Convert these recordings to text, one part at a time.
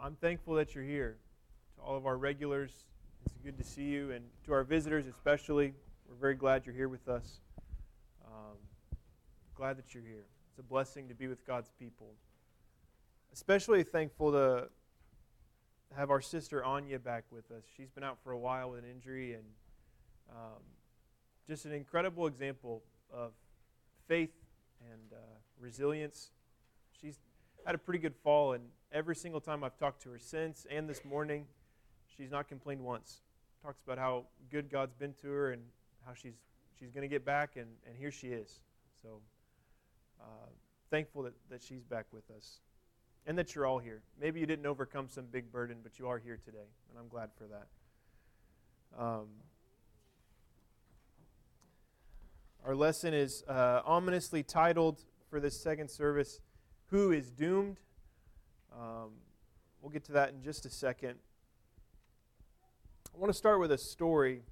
I'm thankful that you're here. To all of our regulars, it's good to see you. And to our visitors especially, we're very glad you're here with us. Glad that you're here. It's a blessing to be with God's people. Especially thankful to have our sister Anya back with us. She's been out for a while with an injury, and just an incredible example of faith and resilience. She's had a pretty good fall, and every single time I've talked to her since and this morning, she's not complained once. Talks about how good God's been to her and how she's going to get back, and here she is. So thankful that she's back with us and that you're all here. Maybe you didn't overcome some big burden, but you are here today, and I'm glad for that. Our lesson is ominously titled for this second service, Who is Doomed? We'll get to that in just a second. I want to start with a story.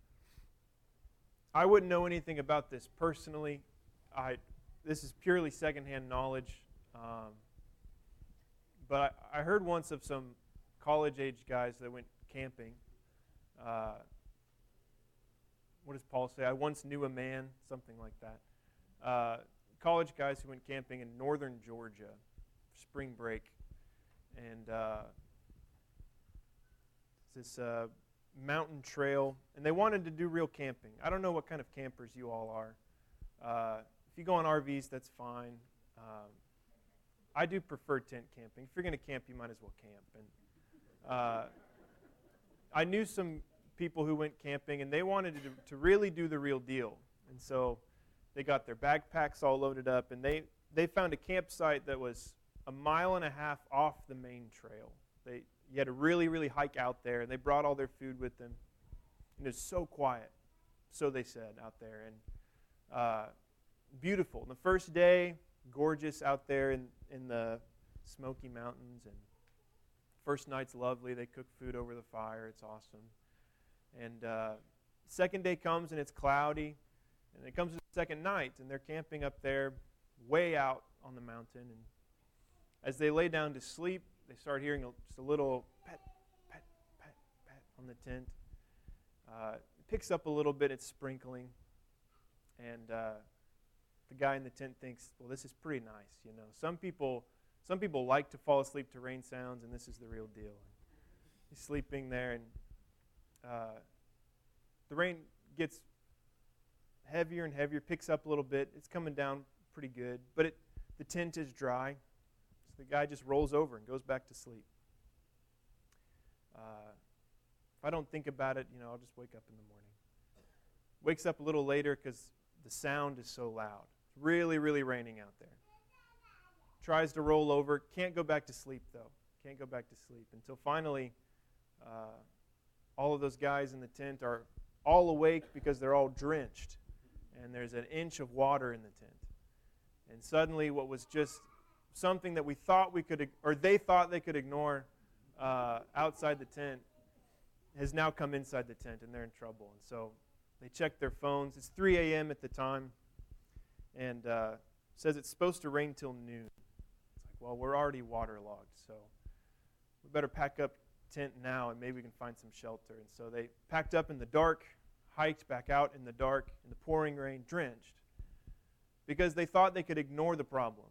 I wouldn't know anything about this personally. This is purely secondhand knowledge. But I heard once of some college-age guys that went camping. What does Paul say? I once knew a man, something like that. College guys who went camping in northern Georgia, spring break. And it's this mountain trail. And they wanted to do real camping. I don't know what kind of campers you all are. If you go on RVs, that's fine. I do prefer tent camping. If you're going to camp, you might as well camp. And I knew some people who went camping, and they wanted to really do the real deal. And so they got their backpacks all loaded up, and they found a campsite that was 1.5 miles off the main trail. You had to really, really hike out there, and they brought all their food with them. And it was so quiet, so they said, out there. And beautiful. And the first day, gorgeous out there in the Smoky Mountains, and first night's lovely. They cook food over the fire. It's awesome. And second day comes, and it's cloudy, and it comes to the second night, and they're camping up there way out on the mountain. And as they lay down to sleep, they start hearing just a little pet, pet, pet, pet on the tent. It picks up a little bit. It's sprinkling. And the guy in the tent thinks, well, this is pretty nice, you know. Some people like to fall asleep to rain sounds, and this is the real deal. He's sleeping there, and the rain gets heavier and heavier, picks up a little bit. It's coming down pretty good, but the tent is dry, so the guy just rolls over and goes back to sleep. If I don't think about it, I'll just wake up in the morning. Wakes up a little later because the sound is so loud. It's really, really raining out there. Tries to roll over. Can't go back to sleep, though. Can't go back to sleep until finally all of those guys in the tent are all awake because they're all drenched. And there's an inch of water in the tent. And suddenly what was just something that they thought they could ignore outside the tent has now come inside the tent, and they're in trouble. And so they check their phones. It's 3 a.m. at the time, and says it's supposed to rain till noon. It's like, well, we're already waterlogged, so we better pack up tent now, and maybe we can find some shelter. And so they packed up in the dark, hiked back out in the dark, in the pouring rain, drenched, because they thought they could ignore the problem.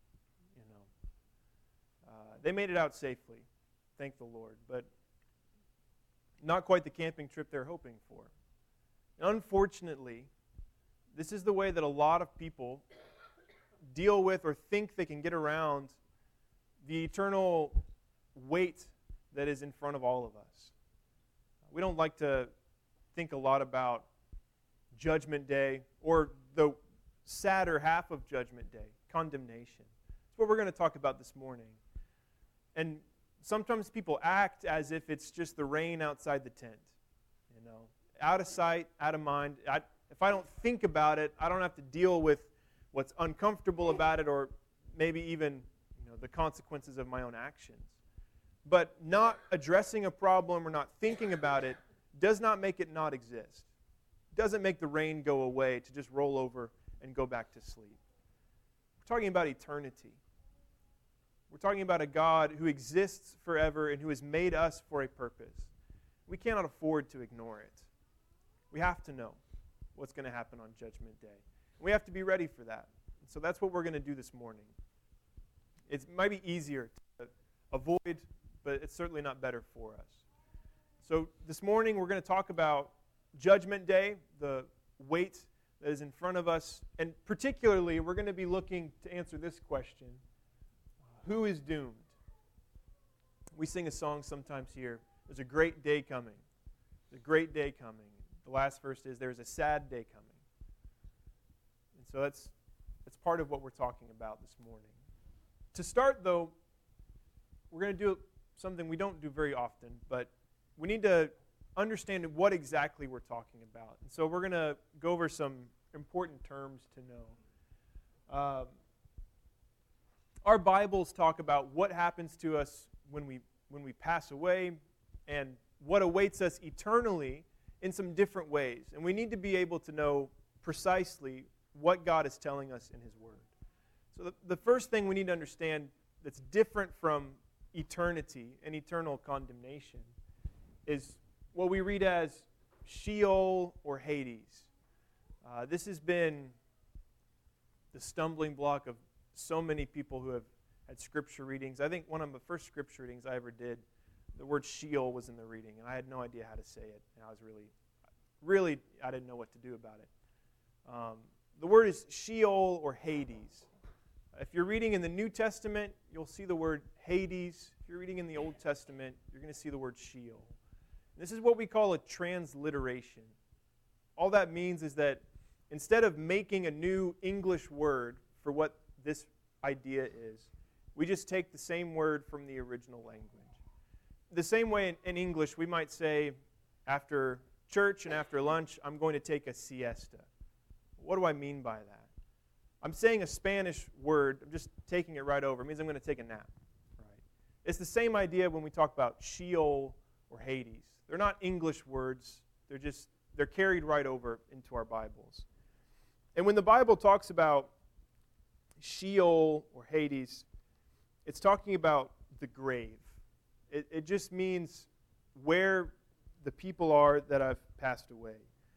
They made it out safely, thank the Lord, but not quite the camping trip they're hoping for. Unfortunately, this is the way that a lot of people deal with or think they can get around the eternal weight that is in front of all of us. We don't like to think a lot about Judgment Day or the sadder half of Judgment Day, condemnation. That's what we're going to talk about this morning. And sometimes people act as if it's just the rain outside the tent. Out of sight, out of mind. If I don't think about it, I don't have to deal with what's uncomfortable about it or maybe even the consequences of my own actions. But not addressing a problem or not thinking about it does not make it not exist. It doesn't make the rain go away to just roll over and go back to sleep. We're talking about eternity. We're talking about a God who exists forever and who has made us for a purpose. We cannot afford to ignore it. We have to know what's going to happen on Judgment Day. We have to be ready for that. And so that's what we're going to do this morning. It might be easier to avoid, but it's certainly not better for us. So this morning we're going to talk about Judgment Day, the weight that is in front of us, and particularly we're going to be looking to answer this question: who is doomed? We sing a song sometimes here, there's a great day coming. There's a great day coming. The last verse is, there's a sad day coming. And so that's part of what we're talking about this morning. To start, though, we're going to do something we don't do very often, but we need to understand what exactly we're talking about. And so we're going to go over some important terms to know. Our Bibles talk about what happens to us when we pass away and what awaits us eternally in some different ways. And we need to be able to know precisely what God is telling us in His Word. So the first thing we need to understand that's different from eternity and eternal condemnation is what we read as Sheol or Hades. This has been the stumbling block of so many people who have had scripture readings. I think one of the first scripture readings I ever did, the word Sheol was in the reading, and I had no idea how to say it, and I was really, I didn't know what to do about it. The word is Sheol or Hades. If you're reading in the New Testament, you'll see the word Hades. If you're reading in the Old Testament, you're going to see the word Sheol. This is what we call a transliteration. All that means is that instead of making a new English word for what this idea is, we just take the same word from the original language. The same way in English, we might say, after church and after lunch, I'm going to take a siesta. What do I mean by that? I'm saying a Spanish word. I'm just taking it right over. It means I'm going to take a nap. Right? It's the same idea when we talk about Sheol or Hades. They're not English words. They're carried right over into our Bibles. And when the Bible talks about Sheol or Hades, it's talking about the grave. It just means where the people are that have passed away.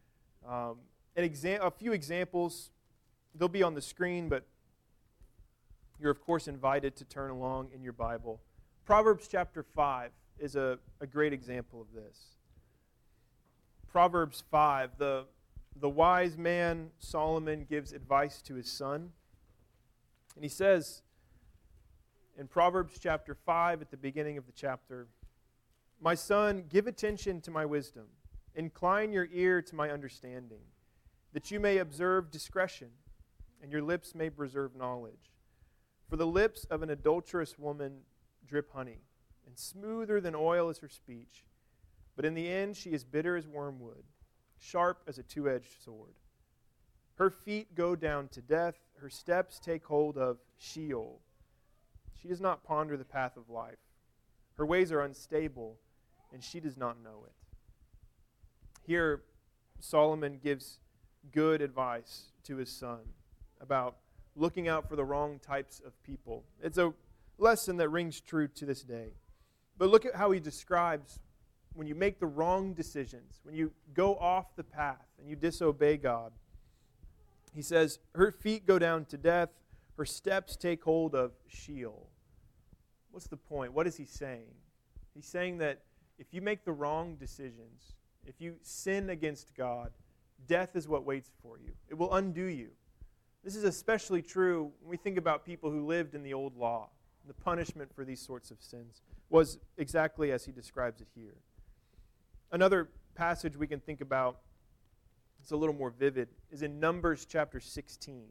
A few examples, they'll be on the screen, but you're, of course, invited to turn along in your Bible. Proverbs chapter 5 is a great example of this. Proverbs 5, the wise man Solomon gives advice to his son. And he says in Proverbs chapter 5 at the beginning of the chapter, "My son, give attention to my wisdom. Incline your ear to my understanding, that you may observe discretion, and your lips may preserve knowledge. For the lips of an adulterous woman drip honey, and smoother than oil is her speech. But in the end she is bitter as wormwood, sharp as a two-edged sword. Her feet go down to death, her steps take hold of Sheol. She does not ponder the path of life. Her ways are unstable, and she does not know it." Here, Solomon gives good advice to his son about looking out for the wrong types of people. It's a lesson that rings true to this day. But look at how he describes when you make the wrong decisions, when you go off the path and you disobey God. He says, her feet go down to death, her steps take hold of Sheol. What's the point? What is he saying? He's saying that if you make the wrong decisions, if you sin against God, death is what waits for you. It will undo you. This is especially true when we think about people who lived in the old law. The punishment for these sorts of sins was exactly as he describes it here. Another passage we can think about, it's a little more vivid, is in Numbers chapter 16.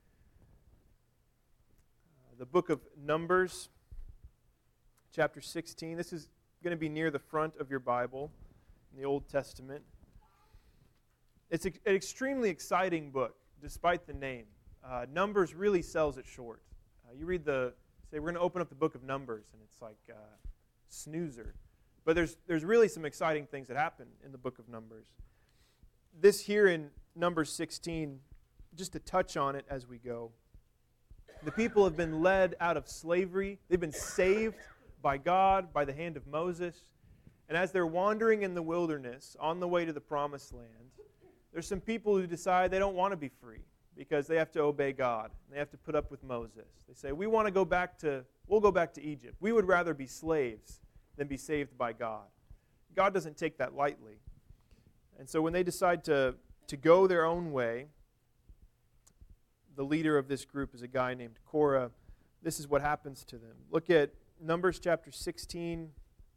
The book of Numbers, chapter 16. This is going to be near the front of your Bible in the Old Testament. It's an extremely exciting book, despite the name. Numbers really sells it short. You read say we're going to open up the book of Numbers, and it's like snoozer. But there's really some exciting things that happen in the book of Numbers. This here in Numbers 16, just to touch on it as we go. The people have been led out of slavery. They've been saved by God, by the hand of Moses. And as they're wandering in the wilderness on the way to the promised land, there's some people who decide they don't want to be free because they have to obey God. They have to put up with Moses. They say, we'll go back to Egypt. We would rather be slaves than be saved by God. God doesn't take that lightly. And so when they decide to go their own way, the leader of this group is a guy named Korah. This is what happens to them. Look at Numbers chapter 16,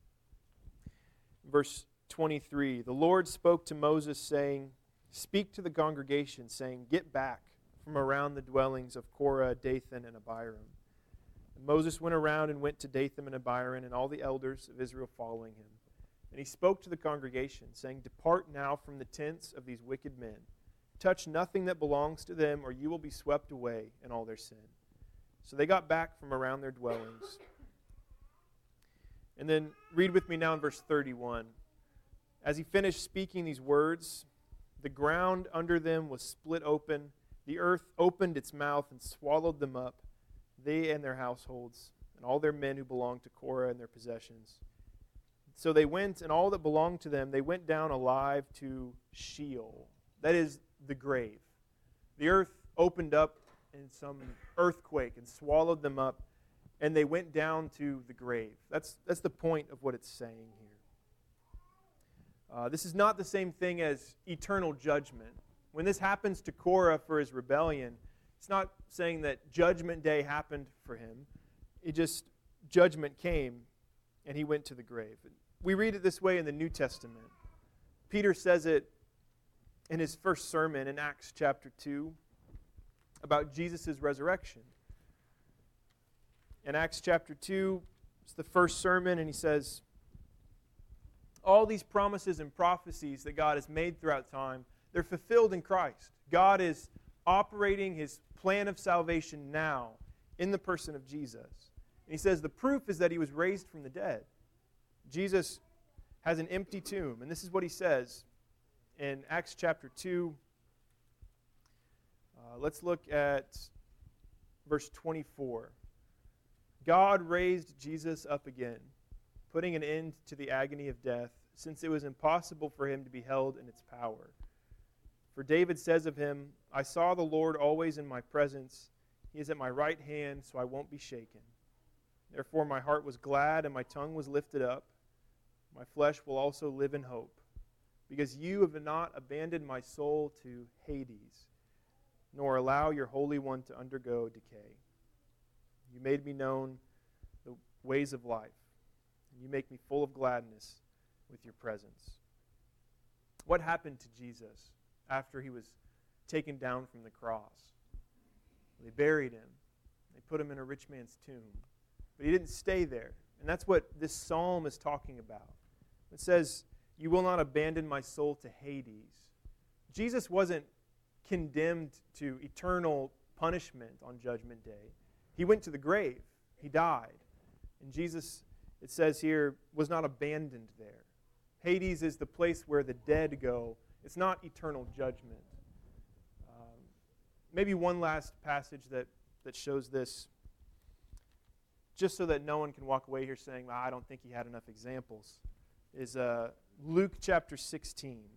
verse 23. The Lord spoke to Moses, saying, "Speak to the congregation, saying, get back from around the dwellings of Korah, Dathan, and Abiram." And Moses went around and went to Dathan and Abiram, and all the elders of Israel following him. And he spoke to the congregation, saying, "Depart now from the tents of these wicked men. Touch nothing that belongs to them, or you will be swept away in all their sin." So they got back from around their dwellings. And then read with me now in verse 31. As he finished speaking these words, the ground under them was split open. The earth opened its mouth and swallowed them up, they and their households, and all their men who belonged to Korah and their possessions. So they went, and all that belonged to them, they went down alive to Sheol. That is the grave. The earth opened up in some earthquake and swallowed them up, and they went down to the grave. That's the point of what it's saying here. This is not the same thing as eternal judgment. When this happens to Korah for his rebellion, it's not saying that judgment day happened for him. It just, judgment came, and he went to the grave. We read it this way in the New Testament. Peter says it in his first sermon in Acts chapter 2 about Jesus' resurrection. In Acts chapter 2, it's the first sermon, and he says, all these promises and prophecies that God has made throughout time, they're fulfilled in Christ. God is operating his plan of salvation now in the person of Jesus. And he says the proof is that he was raised from the dead. Jesus has an empty tomb, and this is what he says in Acts chapter 2. Let's look at verse 24. God raised Jesus up again, putting an end to the agony of death, since it was impossible for him to be held in its power. For David says of him, "I saw the Lord always in my presence. He is at my right hand, so I won't be shaken. Therefore my heart was glad and my tongue was lifted up. My flesh will also live in hope, because you have not abandoned my soul to Hades, nor allow your Holy One to undergo decay. You made me known the ways of life, and you make me full of gladness with your presence." What happened to Jesus after he was taken down from the cross? They buried him. They put him in a rich man's tomb. But he didn't stay there. And that's what this psalm is talking about. It says, "You will not abandon my soul to Hades." Jesus wasn't condemned to eternal punishment on Judgment Day. He went to the grave. He died. And Jesus, it says here, was not abandoned there. Hades is the place where the dead go. It's not eternal judgment. Maybe one last passage that shows this, just so that no one can walk away here saying, well, I don't think he had enough examples, is Luke chapter 16.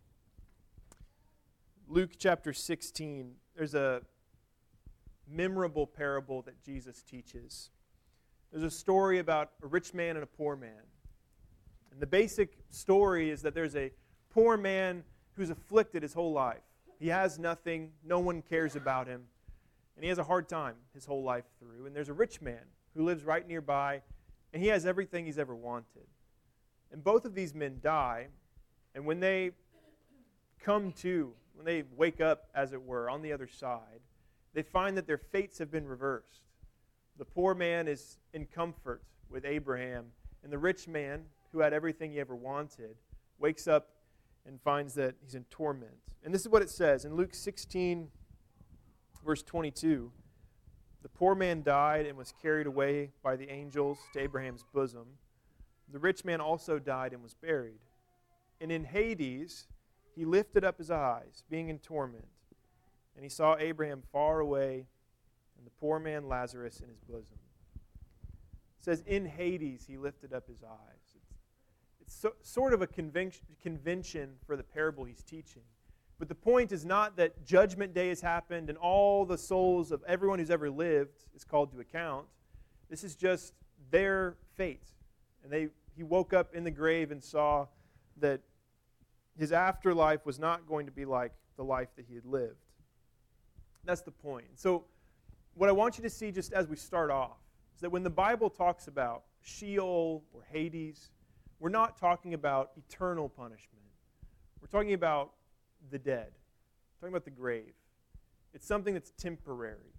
Luke chapter 16, there's a memorable parable that Jesus teaches. There's a story about a rich man and a poor man. And the basic story is that there's a poor man who's afflicted his whole life. He has nothing, no one cares about him, and he has a hard time his whole life through. And there's a rich man who lives right nearby, and he has everything he's ever wanted. And both of these men die, and when they come to, when they wake up, as it were, on the other side, they find that their fates have been reversed. The poor man is in comfort with Abraham, and the rich man, who had everything he ever wanted, wakes up and finds that he's in torment. And this is what it says in Luke 16, verse 22. "The poor man died and was carried away by the angels to Abraham's bosom. The rich man also died and was buried. And in Hades he lifted up his eyes, being in torment. And he saw Abraham far away and the poor man Lazarus in his bosom. It says, in Hades he lifted up his eyes. It's sort of a convention for the parable he's teaching. But the point is not that Judgment Day has happened and all the souls of everyone who's ever lived is called to account. This is just their fate. And he woke up in the grave and saw that his afterlife was not going to be like the life that he had lived. That's the point. So what I want you to see just as we start off is that when the Bible talks about Sheol or Hades, we're not talking about eternal punishment. We're talking about the dead. We're talking about the grave. It's something that's temporary.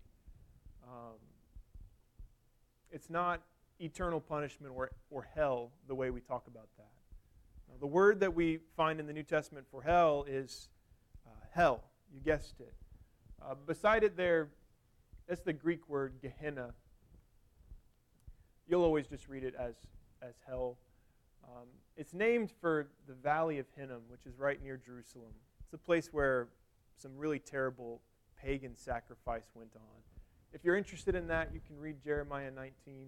It's not eternal punishment or hell the way we talk about that. Now, the word that we find in the New Testament for hell is hell. You guessed it. Beside it there, that's the Greek word Gehenna. You'll always just read it as hell. It's named for the Valley of Hinnom, which is right near Jerusalem. It's a place where some really terrible pagan sacrifice went on. If you're interested in that, you can read Jeremiah 19.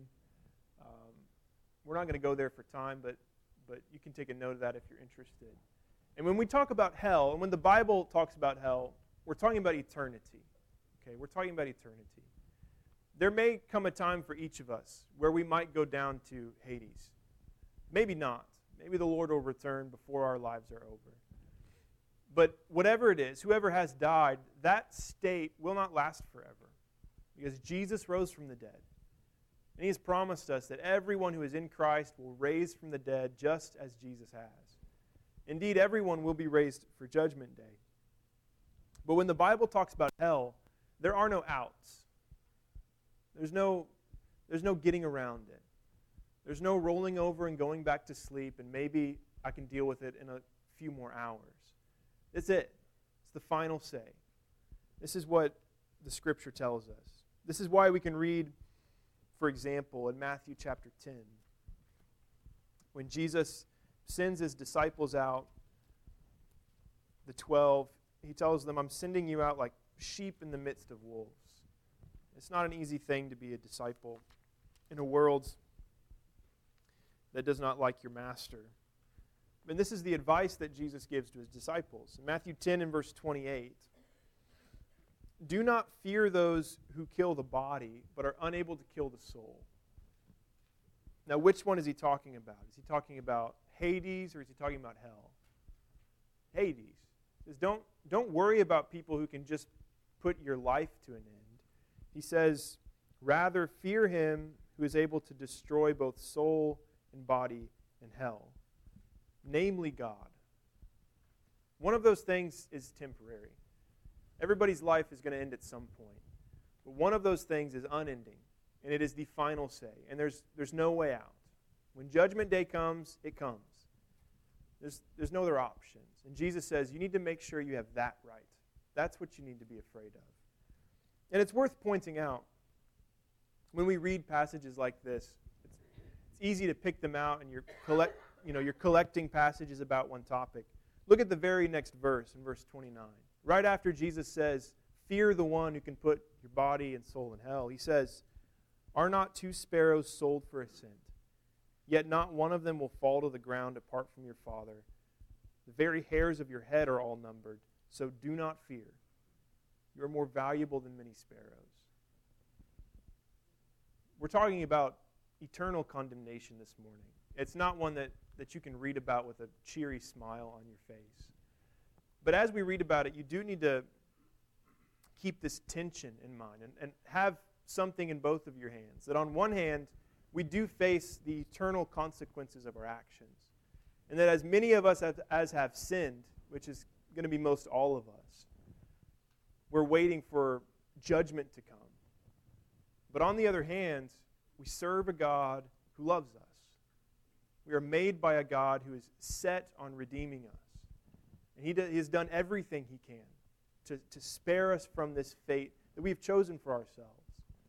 We're not going to go there for time, but you can take a note of that if you're interested. And when we talk about hell, and when the Bible talks about hell, we're talking about eternity. Okay, we're talking about eternity. There may come a time for each of us where we might go down to Hades. Maybe not. Maybe the Lord will return before our lives are over. But whatever it is, whoever has died, that state will not last forever. Because Jesus rose from the dead. And He has promised us that everyone who is in Christ will raise from the dead just as Jesus has. Indeed, everyone will be raised for Judgment Day. But when the Bible talks about hell, there are no outs. There's no getting around it. There's no rolling over and going back to sleep and maybe I can deal with it in a few more hours. That's it. It's the final say. This is what the Scripture tells us. This is why we can read, for example, in Matthew chapter 10, when Jesus sends His disciples out, the 12, He tells them, I'm sending you out like sheep in the midst of wolves. It's not an easy thing to be a disciple in a world that does not like your master. And this is the advice that Jesus gives to His disciples. In Matthew 10 and verse 28, do not fear those who kill the body, but are unable to kill the soul. Now, which one is He talking about? Is He talking about Hades or is He talking about hell? Hades. He says, don't worry about people who can just put your life to an end. He says, rather fear Him who is able to destroy both soul and body in hell, namely God. One of those things is temporary. Everybody's life is going to end at some point. But one of those things is unending, and it is the final say. And there's no way out. When Judgment Day comes, it comes. There's no other options. And Jesus says, you need to make sure you have that right. That's what you need to be afraid of. And it's worth pointing out, when we read passages like this, it's easy to pick them out and you're collecting passages about one topic. Look at the very next verse, in verse 29. Right after Jesus says, fear the one who can put your body and soul in hell, He says, are not 2 sparrows sold for a cent? Yet not one of them will fall to the ground apart from your Father. The very hairs of your head are all numbered, so do not fear. You are more valuable than many sparrows. We're talking about eternal condemnation this morning. It's not one that you can read about with a cheery smile on your face. But as we read about it, you do need to keep this tension in mind and have something in both of your hands. That on one hand, we do face the eternal consequences of our actions. And that as many of us as have sinned, which is going to be most all of us, we're waiting for judgment to come. But on the other hand, we serve a God who loves us. We are made by a God who is set on redeeming us. And He has done everything He can to spare us from this fate that we've chosen for ourselves.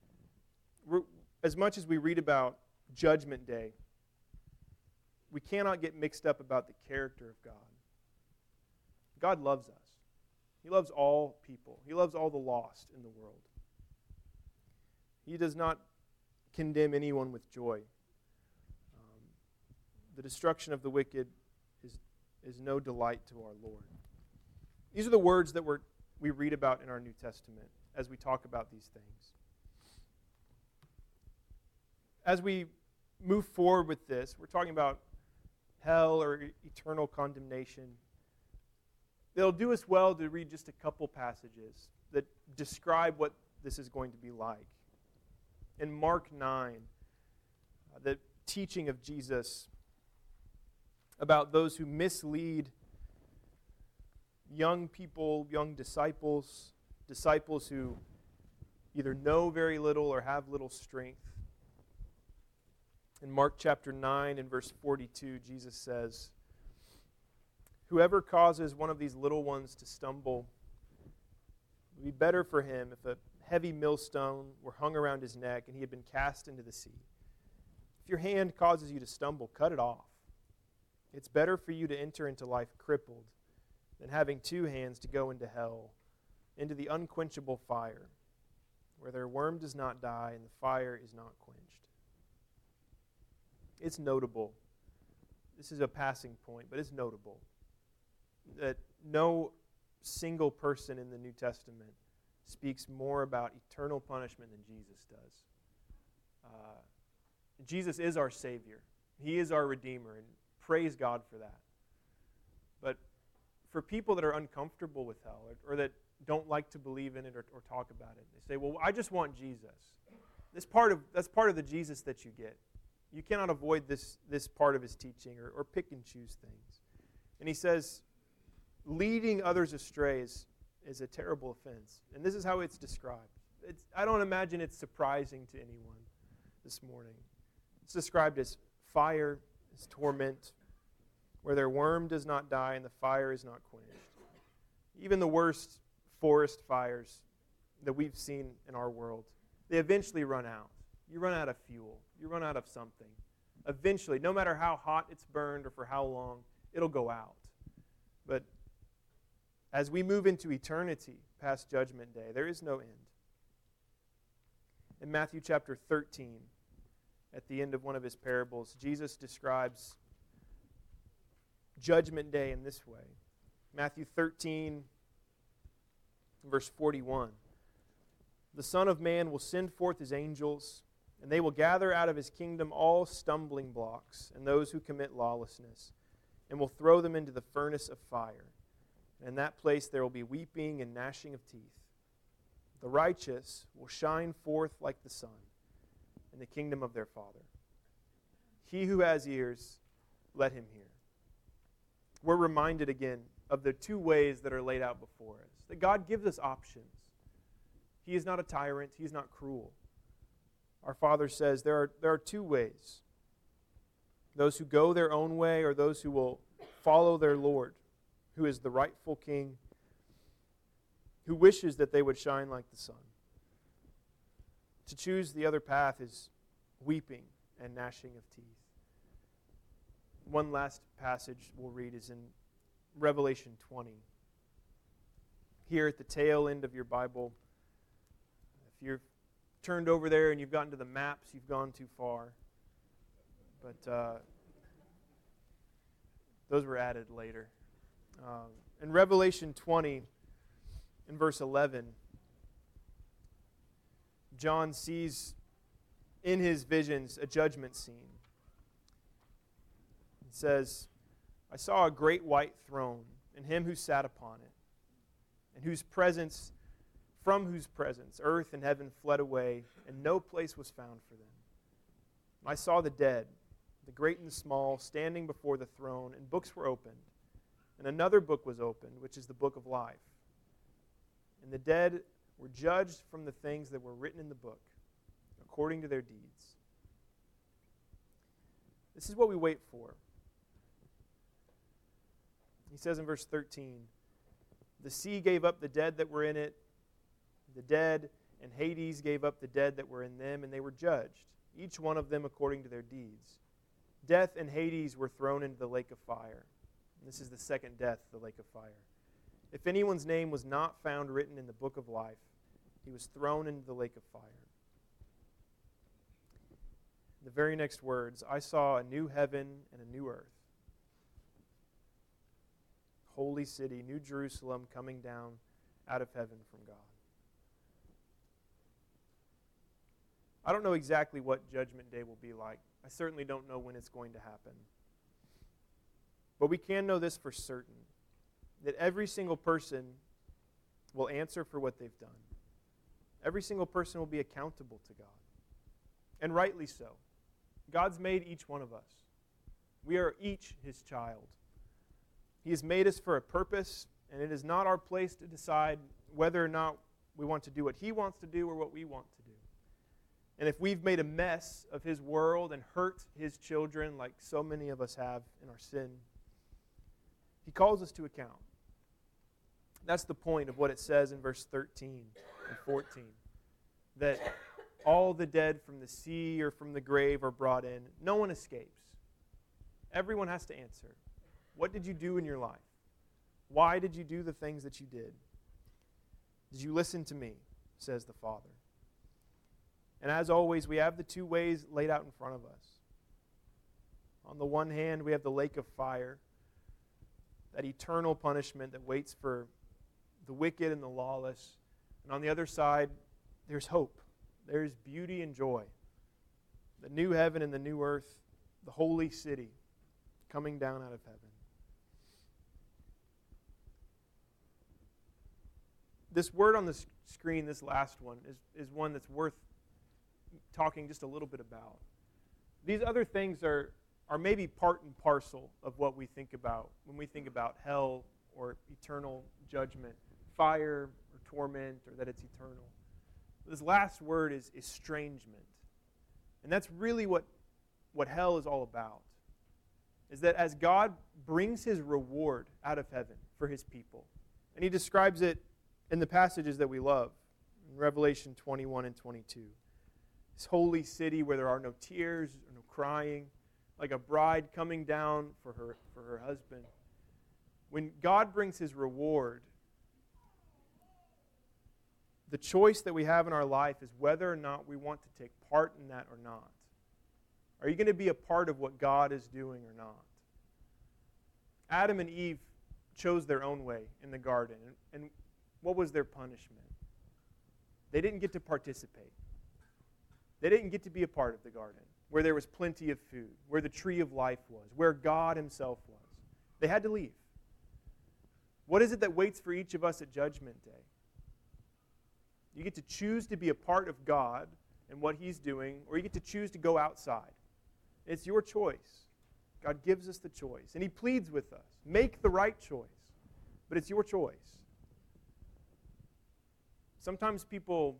As much as we read about Judgment Day, we cannot get mixed up about the character of God. God loves us. He loves all people. He loves all the lost in the world. He does not condemn anyone with joy. The destruction of the wicked is no delight to our Lord. These are the words that we read about in our New Testament as we talk about these things. As we move forward with this, we're talking about hell or eternal condemnation. It'll do us well to read just a couple passages that describe what this is going to be like. In Mark 9, the teaching of Jesus about those who mislead young people, young disciples who either know very little or have little strength. In Mark chapter 9 and verse 42, Jesus says, "Whoever causes one of these little ones to stumble, it would be better for him if a heavy millstone were hung around his neck and he had been cast into the sea. If your hand causes you to stumble, cut it off. It's better for you to enter into life crippled than having two hands to go into hell, into the unquenchable fire, where their worm does not die and the fire is not quenched." It's notable. This is a passing point, but it's notable that no single person in the New Testament speaks more about eternal punishment than Jesus does. Jesus is our Savior. He is our Redeemer, and praise God for that. But for people that are uncomfortable with hell or that don't like to believe in it or talk about it, they say, well, I just want Jesus. That's part of the Jesus that you get. You cannot avoid this part of his teaching or pick and choose things. And he says, leading others astray is a terrible offense. And this is how it's described. I don't imagine it's surprising to anyone this morning. It's described as fire, as torment, where their worm does not die and the fire is not quenched. Even the worst forest fires that we've seen in our world, they eventually run out. You run out of fuel. You run out of something. Eventually, no matter how hot it's burned or for how long, it'll go out. But as we move into eternity past Judgment Day, there is no end. In Matthew chapter 13, at the end of one of his parables, Jesus describes Judgment Day in this way. Matthew 13, verse 41. "The Son of Man will send forth his angels, and they will gather out of his kingdom all stumbling blocks and those who commit lawlessness, and will throw them into the furnace of fire. And in that place there will be weeping and gnashing of teeth. The righteous will shine forth like the sun in the kingdom of their Father. He who has ears, let him hear." We're reminded again of the two ways that are laid out before us, that God gives us options. He is not a tyrant. He is not cruel. Our Father says there are two ways. Those who go their own way or those who will follow their Lord, who is the rightful King, who wishes that they would shine like the sun. To choose the other path is weeping and gnashing of teeth. One last passage we'll read is in Revelation 20. Here at the tail end of your Bible, if you're turned over there and you've gotten to the maps, you've gone too far. But those were added later. In Revelation 20, in verse 11, John sees in his visions a judgment scene. It says, "I saw a great white throne, and him who sat upon it, and from whose presence earth and heaven fled away, and no place was found for them. I saw the dead, the great and the small, standing before the throne, and books were opened. And another book was opened, which is the book of life. And the dead were judged from the things that were written in the book, according to their deeds." This is what we wait for. He says in verse 13, "The sea gave up the dead that were in it. The dead and Hades gave up the dead that were in them, and they were judged, each one of them according to their deeds. Death and Hades were thrown into the lake of fire." And this is the second death, the lake of fire. "If anyone's name was not found written in the book of life, he was thrown into the lake of fire. the very next words, I saw a new heaven and a new earth. Holy city, New Jerusalem, coming down out of heaven from God. I don't know exactly what Judgment Day will be like. I certainly don't know when it's going to happen. But we can know this for certain, that every single person will answer for what they've done. Every single person will be accountable to God. And rightly so. God's made each one of us. We are each His child. He has made us for a purpose, and it is not our place to decide whether or not we want to do what He wants to do or what we want to do. And if we've made a mess of His world and hurt His children like so many of us have in our sin, He calls us to account. That's the point of what it says in verse 13 and 14. That all the dead from the sea or from the grave are brought in. No one escapes. Everyone has to answer. What did you do in your life? Why did you do the things that you did? Did you listen to me? Says the Father. And as always, we have the two ways laid out in front of us. On the one hand, we have the lake of fire, that eternal punishment that waits for the wicked and the lawless. And on the other side, there's hope. There's beauty and joy. The new heaven and the new earth, the holy city coming down out of heaven. This word on the screen, this last one, is one that's worth talking just a little bit about. These other things are maybe part and parcel of what we think about when we think about hell or eternal judgment, fire or torment, or that it's eternal. This last word is estrangement. And that's really what hell is all about. Is that as God brings His reward out of heaven for His people, and He describes it in the passages that we love, in Revelation 21 and 22. This holy city where there are no tears or no crying, like a bride coming down for her husband. When God brings His reward, the choice that we have in our life is whether or not we want to take part in that or not. Are you going to be a part of what God is doing or not? Adam and Eve chose their own way in the garden. And what was their punishment? They didn't get to participate. They didn't get to be a part of the garden where there was plenty of food, where the tree of life was, where God Himself was. They had to leave. What is it that waits for each of us at Judgment Day? You get to choose to be a part of God and what He's doing, or you get to choose to go outside. It's your choice. God gives us the choice, and He pleads with us. Make the right choice, but it's your choice. Sometimes people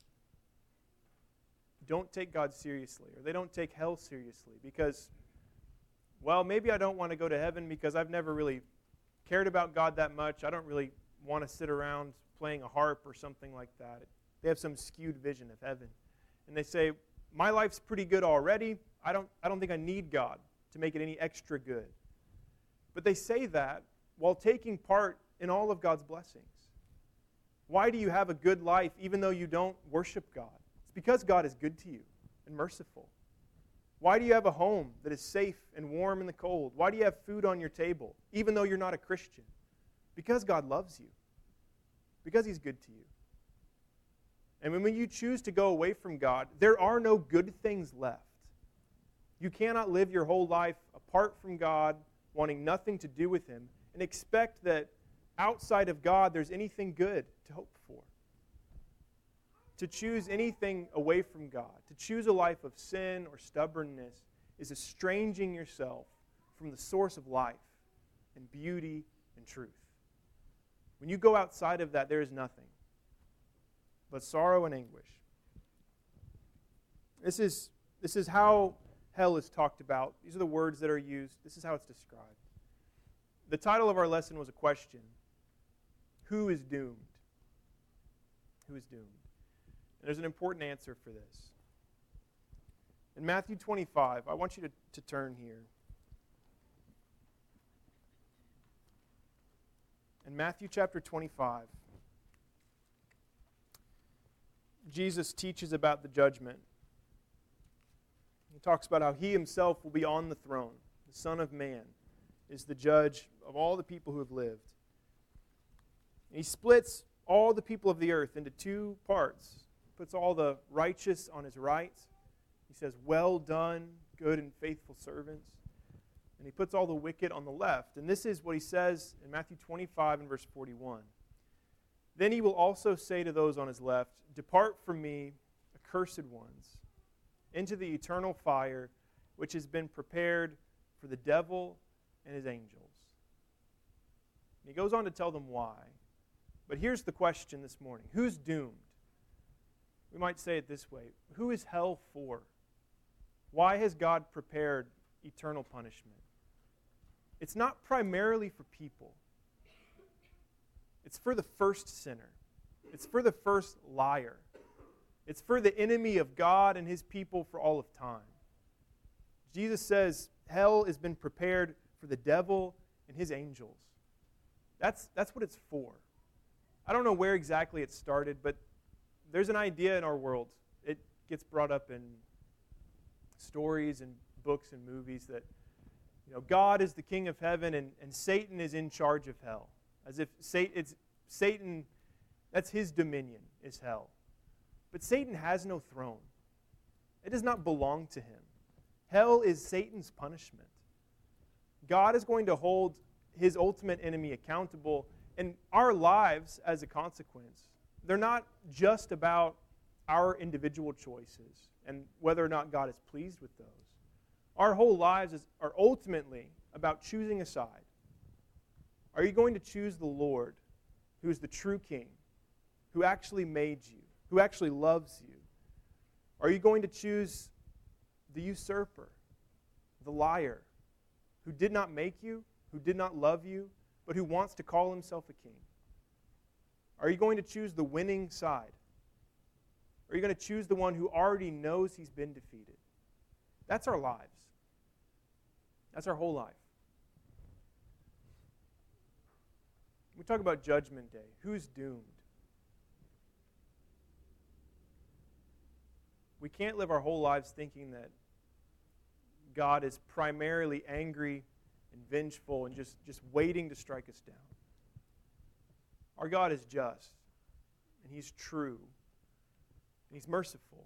don't take God seriously, or they don't take hell seriously because, well, maybe I don't want to go to heaven because I've never really cared about God that much. I don't really want to sit around playing a harp or something like that. They have some skewed vision of heaven. And they say, my life's pretty good already. I don't think I need God to make it any extra good. But they say that while taking part in all of God's blessings. Why do you have a good life even though you don't worship God? It's because God is good to you and merciful. Why do you have a home that is safe and warm in the cold? Why do you have food on your table even though you're not a Christian? Because God loves you. Because He's good to you. And when you choose to go away from God, there are no good things left. You cannot live your whole life apart from God, wanting nothing to do with Him, and expect that outside of God there's anything good to hope for. To choose anything away from God, to choose a life of sin or stubbornness, is estranging yourself from the source of life and beauty and truth. When you go outside of that, there is nothing but sorrow and anguish. This is how hell is talked about. These are the words that are used. This is how it's described. The title of our lesson was a question. Who is doomed? Who is doomed? And there's an important answer for this. In Matthew 25, I want you to turn here. In Matthew chapter 25, Jesus teaches about the judgment. He talks about how he himself will be on the throne. The Son of Man is the judge of all the people who have lived. And he splits all the people of the earth into two parts. Puts all the righteous on his right. He says, "Well done, good and faithful servants." And he puts all the wicked on the left. And this is what he says in Matthew 25 and verse 41. "Then he will also say to those on his left, 'Depart from me, accursed ones, into the eternal fire which has been prepared for the devil and his angels.'" And he goes on to tell them why. But here's the question this morning. Who's doomed? We might say it this way. Who is hell for? Why has God prepared eternal punishment? It's not primarily for people. It's for the first sinner. It's for the first liar. It's for the enemy of God and his people for all of time. Jesus says hell has been prepared for the devil and his angels. That's what it's for. I don't know where exactly it started, but there's an idea in our world. It gets brought up in stories and books and movies that God is the king of heaven and Satan is in charge of hell. As if Satan, that's his dominion, is hell. But Satan has no throne. It does not belong to him. Hell is Satan's punishment. God is going to hold his ultimate enemy accountable, and our lives, as a consequence, they're not just about our individual choices and whether or not God is pleased with those. Our whole lives are ultimately about choosing a side. Are you going to choose the Lord, who is the true King, who actually made you, who actually loves you? Are you going to choose the usurper, the liar, who did not make you, who did not love you, but who wants to call himself a king? Are you going to choose the winning side? Are you going to choose the one who already knows he's been defeated? That's our lives. That's our whole life. We talk about Judgment Day. Who's doomed? We can't live our whole lives thinking that God is primarily angry and vengeful and just waiting to strike us down. Our God is just, and he's true, and he's merciful.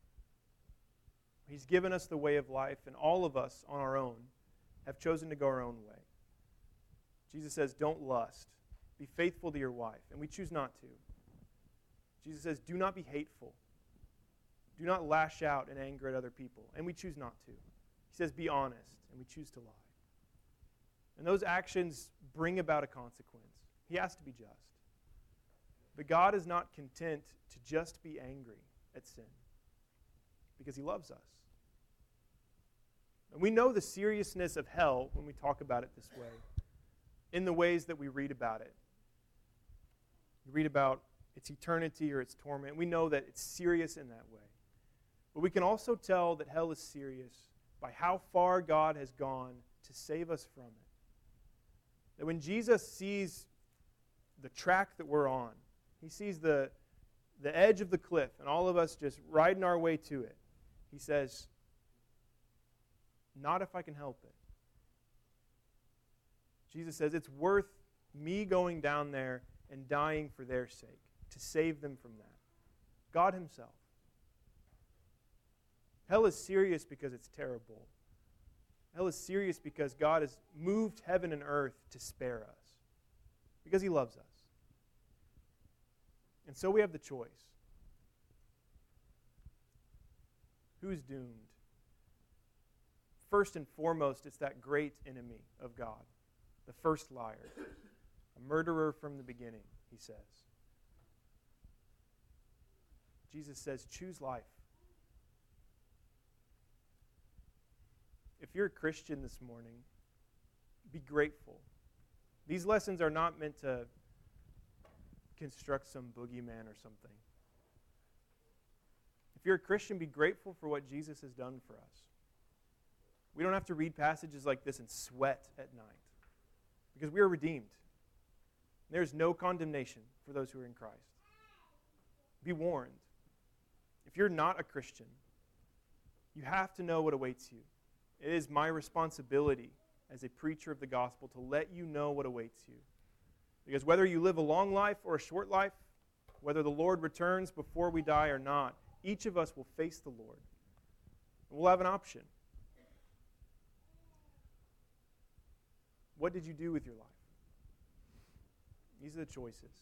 He's given us the way of life, and all of us on our own have chosen to go our own way. Jesus says, don't lust. Be faithful to your wife, and we choose not to. Jesus says, do not be hateful. Do not lash out in anger at other people, and we choose not to. He says, be honest, and we choose to lie. And those actions bring about a consequence. He has to be just. But God is not content to just be angry at sin, because he loves us. And we know the seriousness of hell when we talk about it this way, in the ways that we read about it. We read about its eternity or its torment. We know that it's serious in that way. But we can also tell that hell is serious by how far God has gone to save us from it. That when Jesus sees the track that we're on, he sees the edge of the cliff and all of us just riding our way to it, he says, not if I can help it. Jesus says, it's worth me going down there and dying for their sake, to save them from that. God himself. Hell is serious because it's terrible. Hell is serious because God has moved heaven and earth to spare us, because he loves us. And so we have the choice. Who's doomed? First and foremost, it's that great enemy of God, the first liar, a murderer from the beginning, he says. Jesus says, choose life. If you're a Christian this morning, be grateful. These lessons are not meant to construct some boogeyman or something. If you're a Christian, be grateful for what Jesus has done for us. We don't have to read passages like this and sweat at night, because we are redeemed. There's no condemnation for those who are in Christ. Be warned. If you're not a Christian, You have to know what awaits you. It is my responsibility as a preacher of the gospel to let you know what awaits you. Because whether you live a long life or a short life, whether the Lord returns before we die or not, each of us will face the Lord. We'll have an option. What did you do with your life? These are the choices.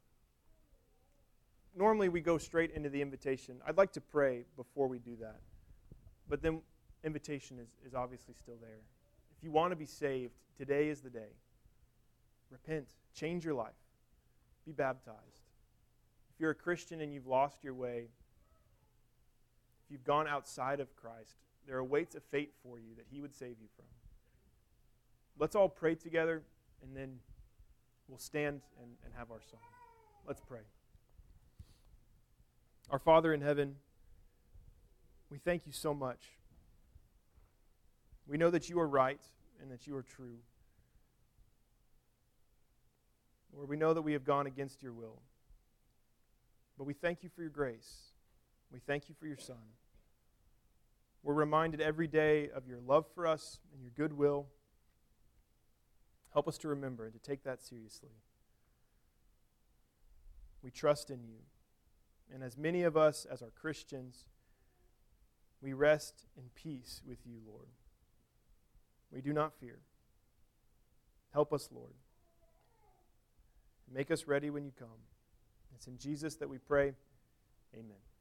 Normally we go straight into the invitation. I'd like to pray before we do that. But then invitation is obviously still there. If you want to be saved, today is the day. Repent. Change your life. Be baptized. If you're a Christian and you've lost your way, if you've gone outside of Christ, there awaits a fate for you that He would save you from. Let's all pray together, and then we'll stand and have our song. Let's pray. Our Father in heaven, we thank you so much. We know that you are right and that you are true. Lord, we know that we have gone against your will. But we thank you for your grace. We thank you for your Son. We're reminded every day of your love for us and your goodwill. Help us to remember and to take that seriously. We trust in you. And as many of us as are Christians, we rest in peace with you, Lord. We do not fear. Help us, Lord. Make us ready when you come. It's in Jesus that we pray. Amen.